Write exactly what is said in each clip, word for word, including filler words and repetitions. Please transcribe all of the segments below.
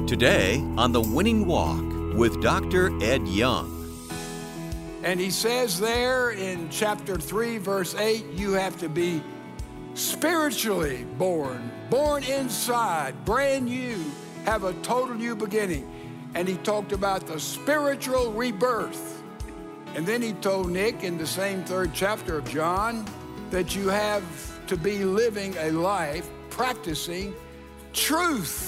Today on The Winning Walk with Doctor Ed Young. And he says there in chapter three, verse eight, you have to be spiritually born, born inside, brand new, have a total new beginning. And he talked about the spiritual rebirth. And then he told Nick in the same third chapter of John that you have to be living a life practicing truth.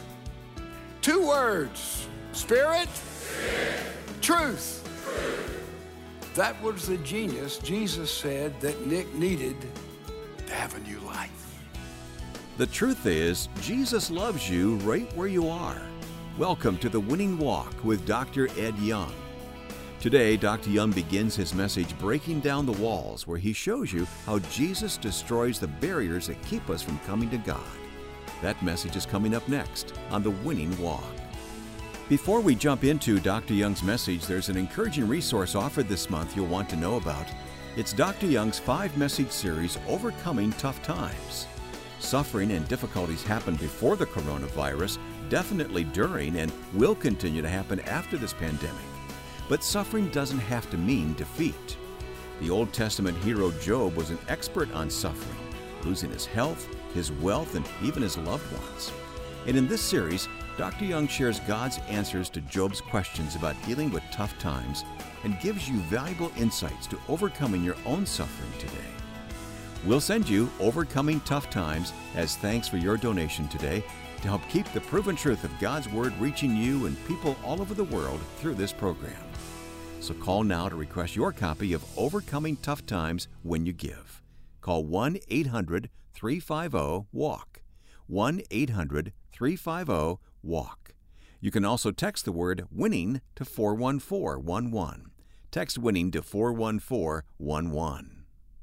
Two words, spirit, spirit. Truth. truth. That was the genius Jesus said that Nick needed to have a new life. The truth is, Jesus loves you right where you are. Welcome to The Winning Walk with Doctor Ed Young. Today, Doctor Young begins his message breaking down the walls, where he shows you how Jesus destroys the barriers that keep us from coming to God. That message is coming up next on The Winning Walk. Before we jump into Doctor Young's message, there's an encouraging resource offered this month you'll want to know about. It's Doctor Young's five-message series, Overcoming Tough Times. Suffering and difficulties happened before the coronavirus, definitely during, and will continue to happen after this pandemic. But suffering doesn't have to mean defeat. The Old Testament hero Job was an expert on suffering, losing his health, his wealth, and even his loved ones. And in this series, Doctor Young shares God's answers to Job's questions about dealing with tough times and gives you valuable insights to overcoming your own suffering today. We'll send you Overcoming Tough Times as thanks for your donation today to help keep the proven truth of God's Word reaching you and people all over the world through this program. So call now to request your copy of Overcoming Tough Times when you give. Call one eight hundred three five zero walk. one eight hundred three five zero walk. You can also text the word WINNING to four one four one one. Text WINNING to four one four one one.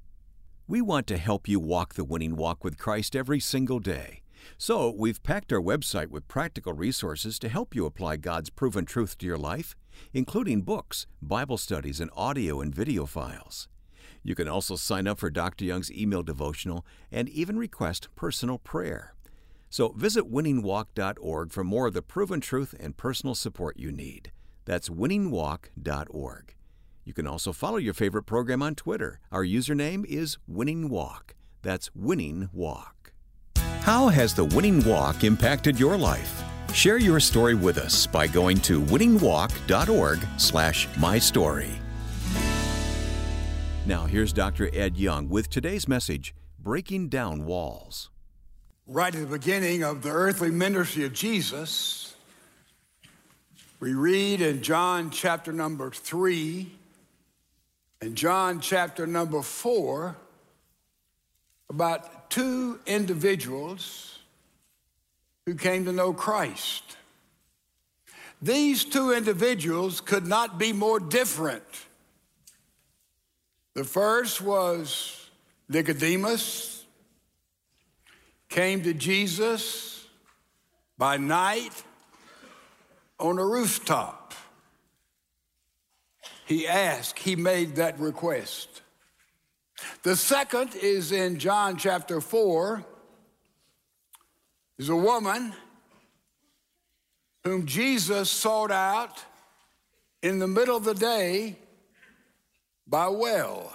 We want to help you walk the winning walk with Christ every single day. So we've packed our website with practical resources to help you apply God's proven truth to your life, including books, Bible studies, and audio and video files. You can also sign up for Doctor Young's email devotional and even request personal prayer. So visit winning walk dot org for more of the proven truth and personal support you need. That's winning walk dot org. You can also follow your favorite program on Twitter. Our username is Winning Walk. That's Winning Walk. How has the Winning Walk impacted your life? Share your story with us by going to winning walk dot org slash my story. Now here's Doctor Ed Young with today's message, Breaking Down Walls. Right at the beginning of the earthly ministry of Jesus, we read in John chapter number three and John chapter number four about two individuals who came to know Christ. These two individuals could not be more different. The first was Nicodemus, came to Jesus by night on a rooftop. He asked, he made that request. The second is in John chapter four. There's a woman whom Jesus sought out in the middle of the day by a well.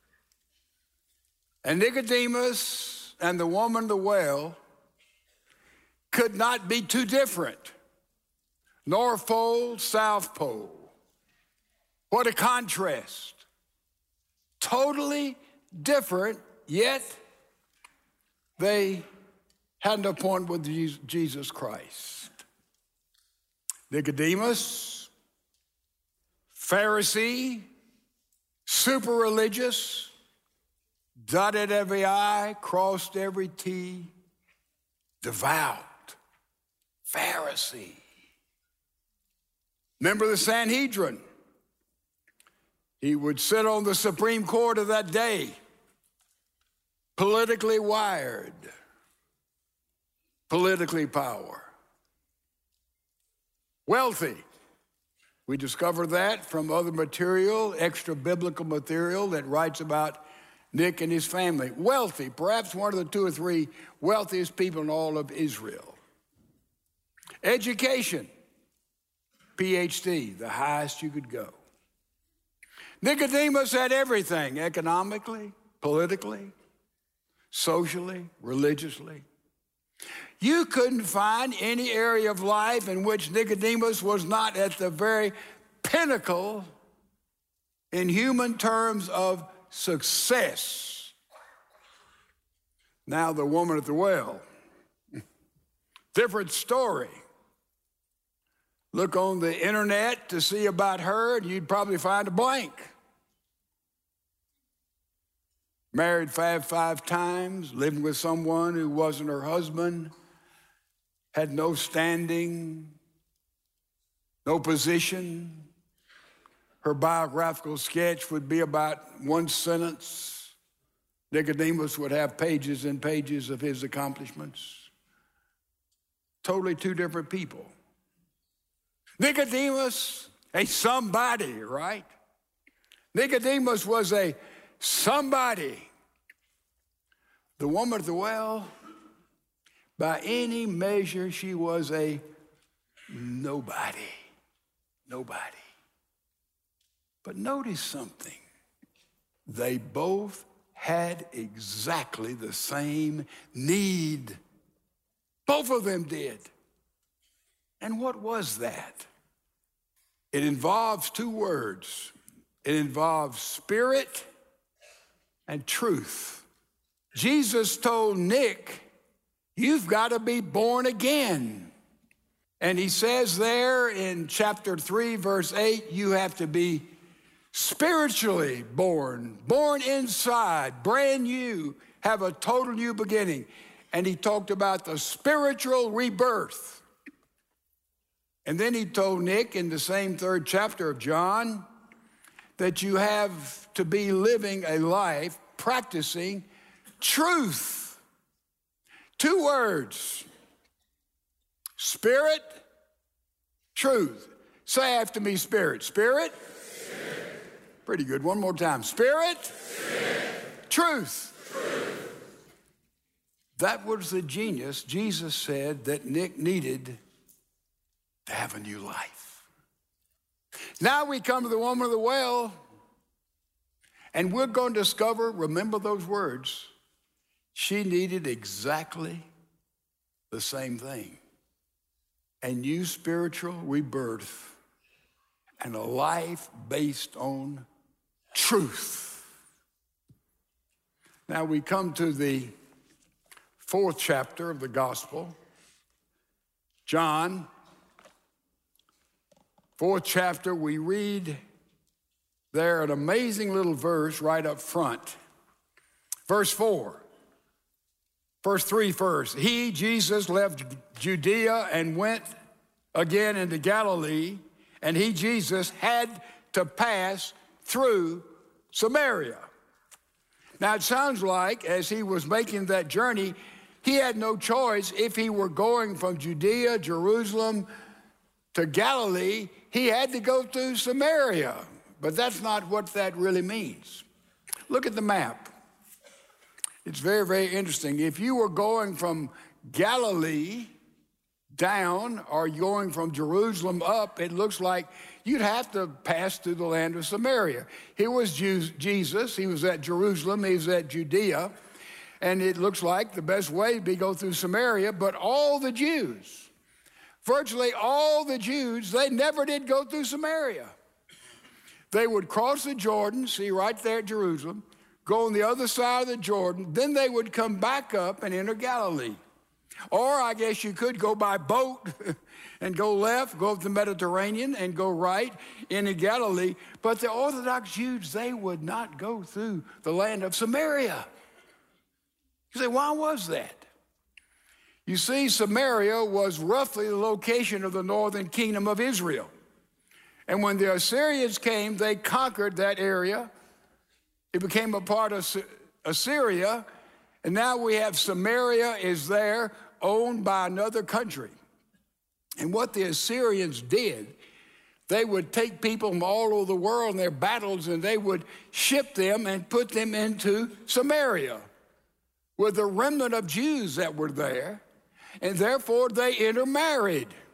And Nicodemus and the woman at the well could not be too different. North Pole, South Pole. What a contrast. Totally different, yet they had an appointment with Jesus Christ. Nicodemus, Pharisee, super religious, dotted every I, crossed every T, devout, Pharisee. Member of the Sanhedrin. He would sit on the Supreme Court of that day, politically wired, politically power. Wealthy. We discover that from other material, extra biblical material that writes about Nick and his family. Wealthy, perhaps one of the two or three wealthiest people in all of Israel. Education, P H D, the highest you could go. Nicodemus had everything, economically, politically, socially, religiously. You couldn't find any area of life in which Nicodemus was not at the very pinnacle in human terms of success. Now the woman at the well, different story. Look on the internet to see about her, and you'd probably find a blank. Married five, five times, living with someone who wasn't her husband, had no standing, no position. Her biographical sketch would be about one sentence. Nicodemus would have pages and pages of his accomplishments. Totally two different people. Nicodemus, a somebody, right? Nicodemus was a somebody. The woman at the well, by any measure, she was a nobody. Nobody. But notice something. They both had exactly the same need. Both of them did. And what was that? It involves two words. It involves spirit and truth. Jesus told Nick, you've got to be born again. And he says there in chapter three, verse eight, you have to be spiritually born, born inside, brand new, have a total new beginning. And he talked about the spiritual rebirth. And then he told Nick in the same third chapter of John that you have to be living a life practicing truth. Two words, spirit, truth. Say after me, spirit. Spirit? Spirit. Pretty good. One more time. Spirit? Spirit. Truth. Truth. That was the genius Jesus said that Nick needed to have a new life. Now we come to the woman of the well, and we're going to discover, remember those words, she needed exactly the same thing. A new spiritual rebirth and a life based on truth. Now we come to the fourth chapter of the gospel. John, fourth chapter, we read there an amazing little verse right up front. Verse four. Verse three first. He, Jesus, left Judea and went again into Galilee, and he, Jesus, had to pass through Samaria. Now it sounds like as he was making that journey, he had no choice. If he were going from Judea, Jerusalem, to Galilee, he had to go through Samaria. But that's not what that really means. Look at the map. It's very, very interesting. If you were going from Galilee down or going from Jerusalem up, it looks like you'd have to pass through the land of Samaria. Here was Jesus. He was at Jerusalem. He was at Judea. And it looks like the best way would be to go through Samaria. But all the Jews, virtually all the Jews, they never did go through Samaria. They would cross the Jordan, see right there at Jerusalem, go on the other side of the Jordan, then they would come back up and enter Galilee. Or I guess you could go by boat and go left, go up the Mediterranean and go right into Galilee. But the Orthodox Jews, they would not go through the land of Samaria. You say, why was that? You see, Samaria was roughly the location of the northern kingdom of Israel. And when the Assyrians came, they conquered that area. It became a part of Assyria. And now we have Samaria is there, owned by another country. And what the Assyrians did, they would take people from all over the world in their battles, and they would ship them and put them into Samaria with the remnant of Jews that were there. And therefore they intermarried.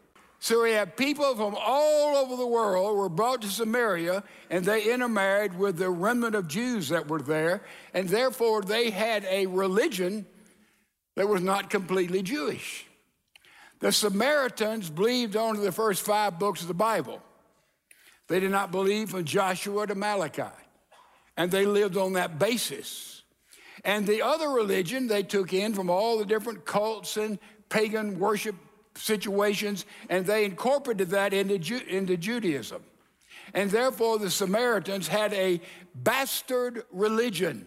So we have people from all over the world were brought to Samaria, and they intermarried with the remnant of Jews that were there, and therefore they had a religion that was not completely Jewish. The Samaritans believed only the first five books of the Bible. They did not believe from Joshua to Malachi, and they lived on that basis. And the other religion they took in from all the different cults and pagan worship situations, and they incorporated that into, Ju- into Judaism. And therefore the Samaritans had a bastard religion.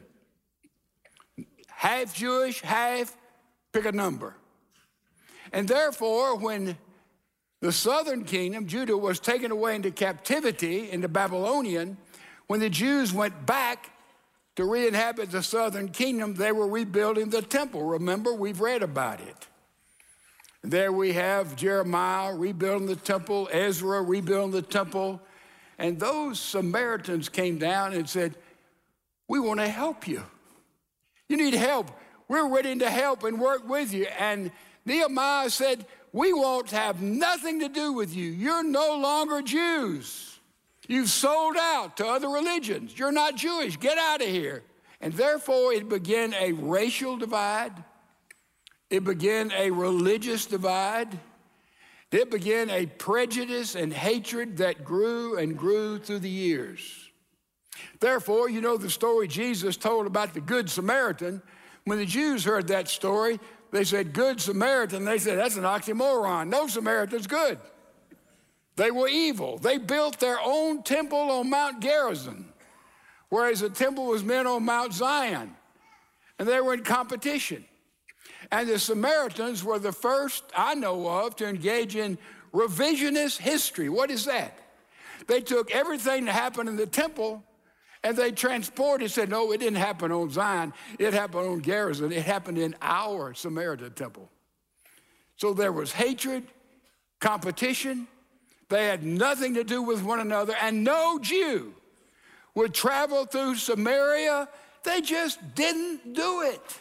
Half Jewish, half, pick a number. And therefore, when the southern kingdom, Judah, was taken away into captivity, into Babylonian, when the Jews went back to re-inhabit the southern kingdom, they were rebuilding the temple. Remember, we've read about it. There we have Jeremiah rebuilding the temple, Ezra rebuilding the temple, and those Samaritans came down and said, we want to help you. You need help. We're ready to help and work with you. And Nehemiah said, we won't have nothing to do with you. You're no longer Jews. You've sold out to other religions. You're not Jewish. Get out of here. And therefore, it began a racial divide. It began a religious divide. It began a prejudice and hatred that grew and grew through the years. Therefore, you know the story Jesus told about the Good Samaritan. When the Jews heard that story, they said, Good Samaritan. They said, that's an oxymoron. No Samaritan's good. They were evil. They built their own temple on Mount Gerizim, whereas the temple was meant on Mount Zion. And they were in competition. And the Samaritans were the first I know of to engage in revisionist history. What is that? They took everything that happened in the temple and they transported, said, no, it didn't happen on Zion. It happened on Gerizim. It happened in our Samaritan temple. So there was hatred, competition. They had nothing to do with one another, and no Jew would travel through Samaria. They just didn't do it.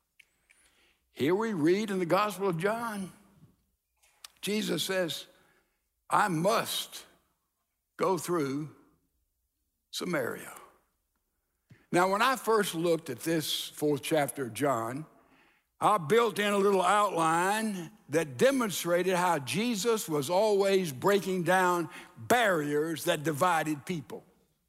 Here we read in the Gospel of John, Jesus says, I must go through Samaria. Now, when I first looked at this fourth chapter of John, I built in a little outline that demonstrated how Jesus was always breaking down barriers that divided people.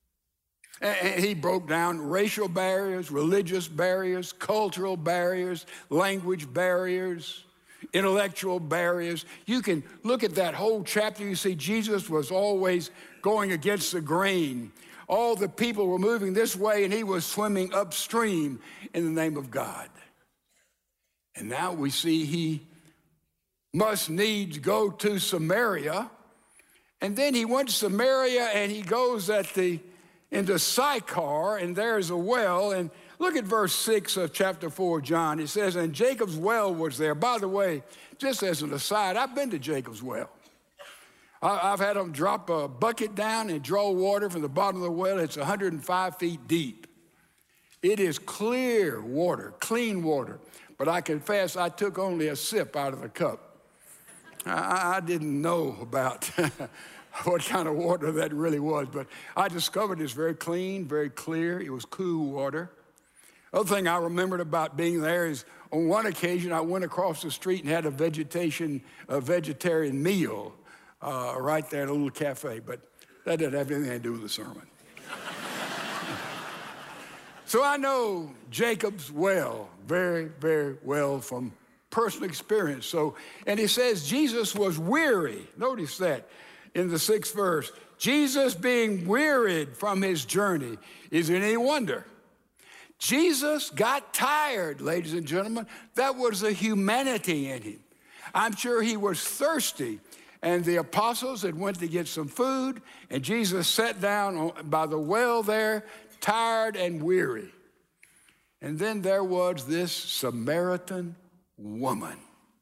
And he broke down racial barriers, religious barriers, cultural barriers, language barriers, intellectual barriers. You can look at that whole chapter. You see Jesus was always going against the grain. All the people were moving this way, and he was swimming upstream in the name of God. And now we see he must needs go to Samaria. And then he went to Samaria, and he goes at the into Sychar, and there's a well. And look at verse six of chapter four of John. It says, and Jacob's well was there. By the way, just as an aside, I've been to Jacob's well. I've had them drop a bucket down and draw water from the bottom of the well. It's one hundred five feet deep. It is clear water, clean water. But I confess I took only a sip out of the cup. I, I didn't know about what kind of water that really was, but I discovered it's very clean, very clear. It was cool water. Other thing I remembered about being there is on one occasion I went across the street and had a vegetation, a vegetarian meal uh, right there at a little cafe, but that didn't have anything to do with the sermon. So I know Jacob's well very, very well from personal experience. So, and he says Jesus was weary. Notice that in the sixth verse. Jesus being wearied from his journey. Is it any wonder? Jesus got tired, ladies and gentlemen. That was the humanity in him. I'm sure he was thirsty. And the apostles had went to get some food, and Jesus sat down by the well there, tired and weary. And then there was this Samaritan woman.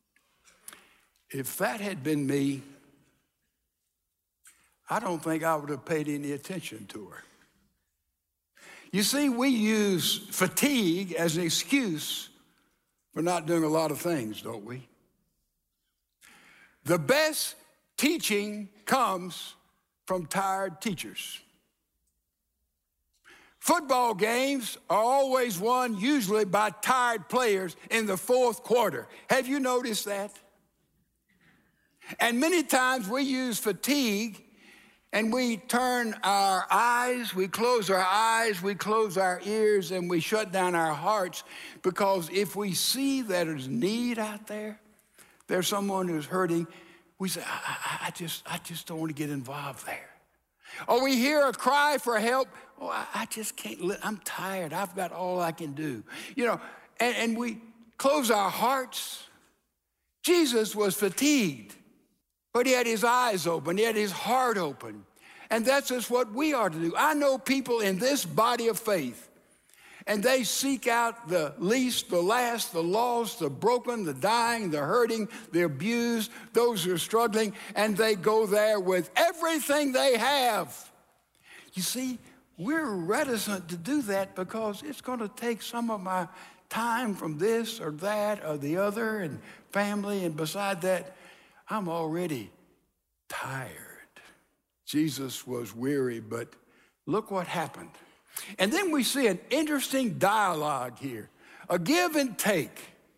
If that had been me, I don't think I would have paid any attention to her. You see, we use fatigue as an excuse for not doing a lot of things, don't we? The best teaching comes from tired teachers. Football games are always won usually by tired players in the fourth quarter. Have you noticed that? And many times we use fatigue and we turn our eyes, we close our eyes, we close our ears, and we shut down our hearts, because if we see that there's need out there, there's someone who's hurting, we say, I, I, I just, I just don't want to get involved there. Or we hear a cry for help. Oh, I, I just can't, li- I'm tired. I've got all I can do. You know, and, and we close our hearts. Jesus was fatigued, but he had his eyes open. He had his heart open. And that's just what we are to do. I know people in this body of faith, and they seek out the least, the last, the lost, the broken, the dying, the hurting, the abused, those who are struggling, and they go there with everything they have. You see, we're reticent to do that because it's going to take some of my time from this or that or the other and family, and beside that, I'm already tired. Jesus was weary, but look what happened. And then we see an interesting dialogue here, a give and take,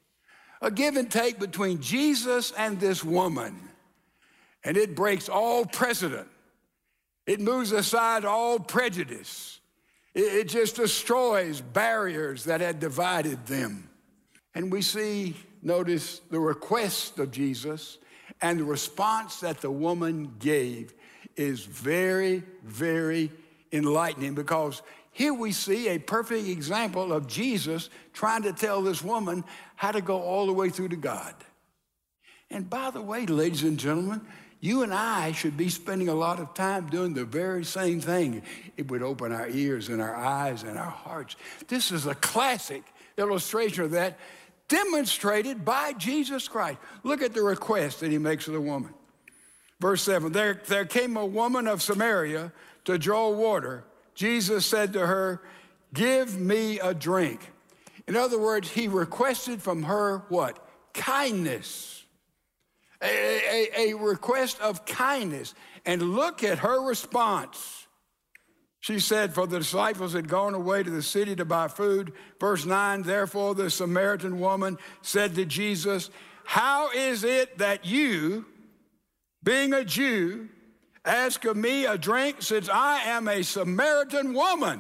a give and take between Jesus and this woman. And it breaks all precedent. It moves aside all prejudice. It, it just destroys barriers that had divided them. And we see, notice, the request of Jesus and the response that the woman gave is very, very enlightening, because here we see a perfect example of Jesus trying to tell this woman how to go all the way through to God. And by the way, ladies and gentlemen, you and I should be spending a lot of time doing the very same thing. It would open our ears and our eyes and our hearts. This is a classic illustration of that, demonstrated by Jesus Christ. Look at the request that he makes of the woman. Verse seven, there, there came a woman of Samaria to draw water. Jesus said to her, give me a drink. In other words, he requested from her what? Kindness. A, a, a request of kindness. And look at her response. She said, for the disciples had gone away to the city to buy food. Verse nine, therefore the Samaritan woman said to Jesus, how is it that you, being a Jew, ask of me a drink, since I am a Samaritan woman?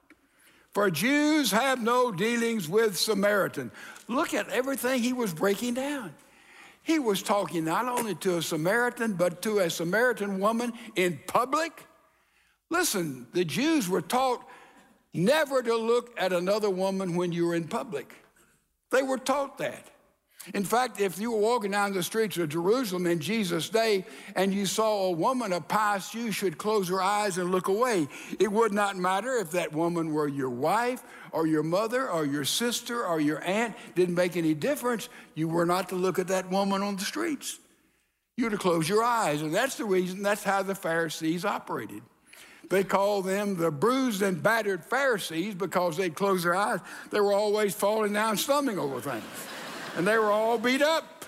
For Jews have no dealings with Samaritan. Look at everything he was breaking down. He was talking not only to a Samaritan, but to a Samaritan woman in public. Listen, the Jews were taught never to look at another woman when you were in public. They were taught that. In fact, if you were walking down the streets of Jerusalem in Jesus' day and you saw a woman of pious, you should close her eyes and look away. It would not matter if that woman were your wife or your mother or your sister or your aunt. Didn't make any difference. You were not to look at that woman on the streets. You were to close your eyes. And that's the reason, that's how the Pharisees operated. They called them the bruised and battered Pharisees because they'd close their eyes. They were always falling down, stumbling over things. And they were all beat up.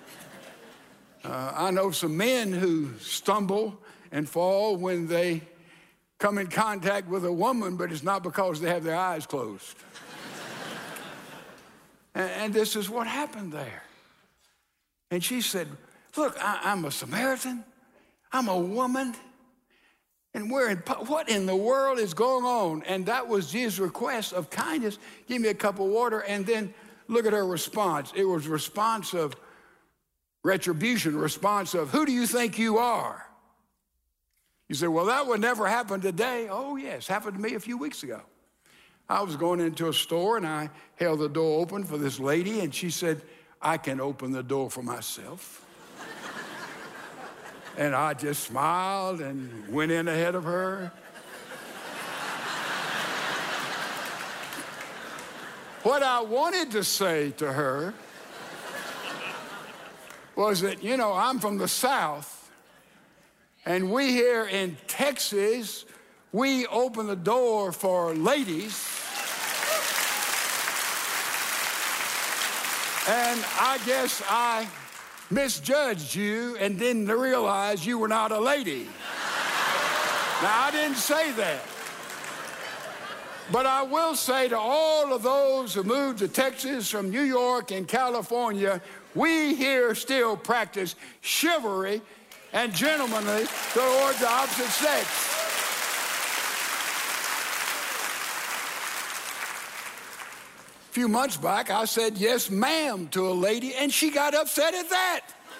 Uh, I know some men who stumble and fall when they come in contact with a woman, but it's not because they have their eyes closed. and, and this is what happened there. And she said, look, I, I'm a Samaritan. I'm a woman. And we're in, what in the world is going on? And that was Jesus' request of kindness. Give me a cup of water. And then look at her response. It was a response of retribution, a response of, who do you think you are? You say, well, that would never happen today. Oh, yes, happened to me a few weeks ago. I was going into a store, and I held the door open for this lady, and she said, I can open the door for myself. And I just smiled and went in ahead of her. What I wanted to say to her was that, you know, I'm from the South, and we here in Texas, we open the door for ladies. And I guess I misjudged you and didn't realize you were not a lady. Now, I didn't say that. But I will say to all of those who moved to Texas from New York and California, we here still practice chivalry and gentlemanly toward the opposite sex. A few months back, I said yes, ma'am, to a lady, and she got upset at that.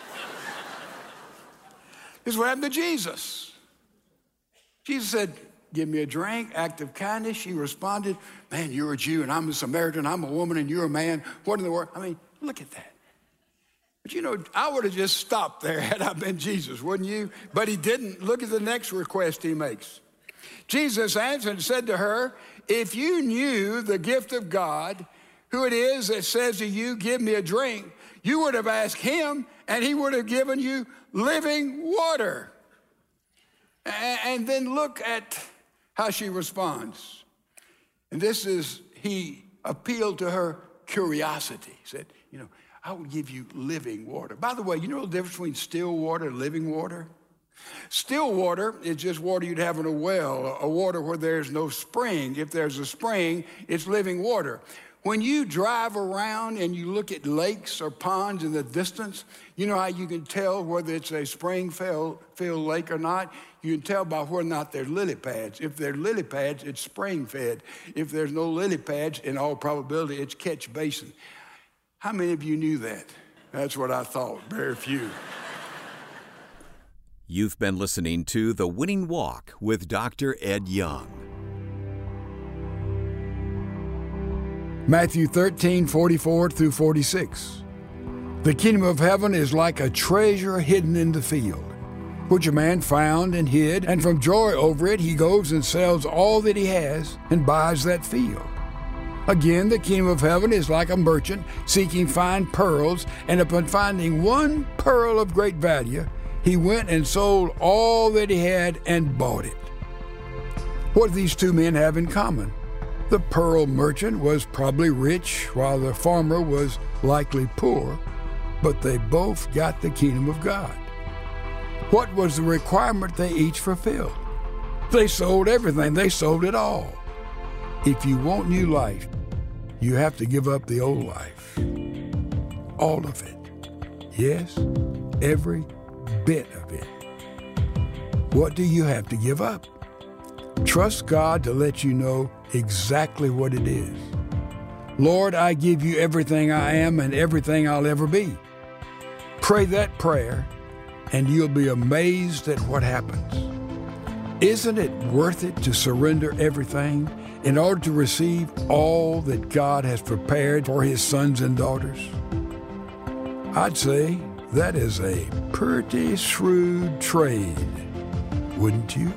This is what happened to Jesus. Jesus said, give me a drink, act of kindness. She responded, man, you're a Jew, and I'm a Samaritan. I'm a woman, and you're a man. What in the world? I mean, look at that. But, you know, I would have just stopped there had I been Jesus, wouldn't you? But he didn't. Look at the next request he makes. Jesus answered and said to her, if you knew the gift of God, who it is that says to you, give me a drink, you would have asked him, and he would have given you living water. And then look at how she responds. And this is, he appealed to her curiosity. He said, you know, I will give you living water. By the way, you know the difference between still water and living water? Still water is just water you'd have in a well, a water where there's no spring. If there's a spring, it's living water. When you drive around and you look at lakes or ponds in the distance, you know how you can tell whether it's a spring-filled lake or not? You can tell by whether or not they're lily pads. If they're lily pads, it's spring-fed. If there's no lily pads, in all probability, it's catch basin. How many of you knew that? That's what I thought, very few. You've been listening to The Winning Walk with Doctor Ed Young. Matthew thirteen, forty-four through forty-six. The kingdom of heaven is like a treasure hidden in the field, which a man found and hid, and from joy over it he goes and sells all that he has and buys that field. Again, the kingdom of heaven is like a merchant seeking fine pearls, and upon finding one pearl of great value, he went and sold all that he had and bought it. What do these two men have in common? The pearl merchant was probably rich, while the farmer was likely poor, but they both got the kingdom of God. What was the requirement they each fulfilled? They sold everything. They sold it all. If you want new life, you have to give up the old life. All of it. Yes, every bit of it. What do you have to give up? Trust God to let you know exactly what it is. Lord, I give you everything I am and everything I'll ever be. Pray that prayer, and you'll be amazed at what happens. Isn't it worth it to surrender everything in order to receive all that God has prepared for his sons and daughters? I'd say that is a pretty shrewd trade, wouldn't you?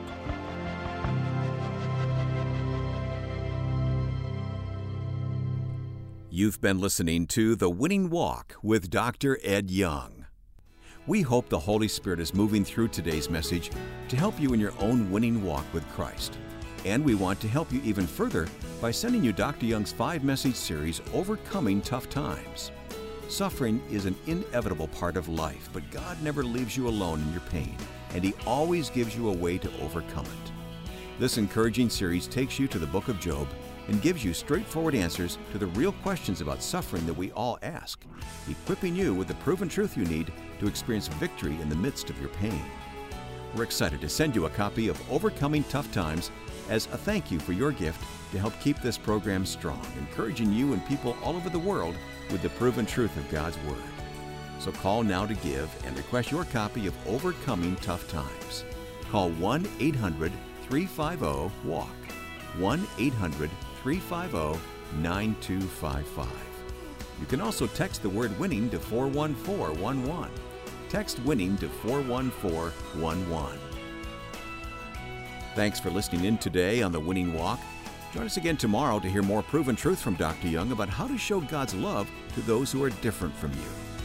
You've been listening to The Winning Walk with Doctor Ed Young. We hope the Holy Spirit is moving through today's message to help you in your own winning walk with Christ. And we want to help you even further by sending you Doctor Young's five-message series, Overcoming Tough Times. Suffering is an inevitable part of life, but God never leaves you alone in your pain, and He always gives you a way to overcome it. This encouraging series takes you to the book of Job and gives you straightforward answers to the real questions about suffering that we all ask, equipping you with the proven truth you need to experience victory in the midst of your pain. We're excited to send you a copy of Overcoming Tough Times as a thank you for your gift to help keep this program strong, encouraging you and people all over the world with the proven truth of God's Word. So call now to give and request your copy of Overcoming Tough Times. Call one eight hundred, three five zero, W A L K, one eight hundred, three five zero, nine two five five. You can also text the word WINNING to four one four one one. Text WINNING to four one four one one. Thanks for listening in today on The Winning Walk. Join us again tomorrow to hear more proven truth from Doctor Young about how to show God's love to those who are different from you.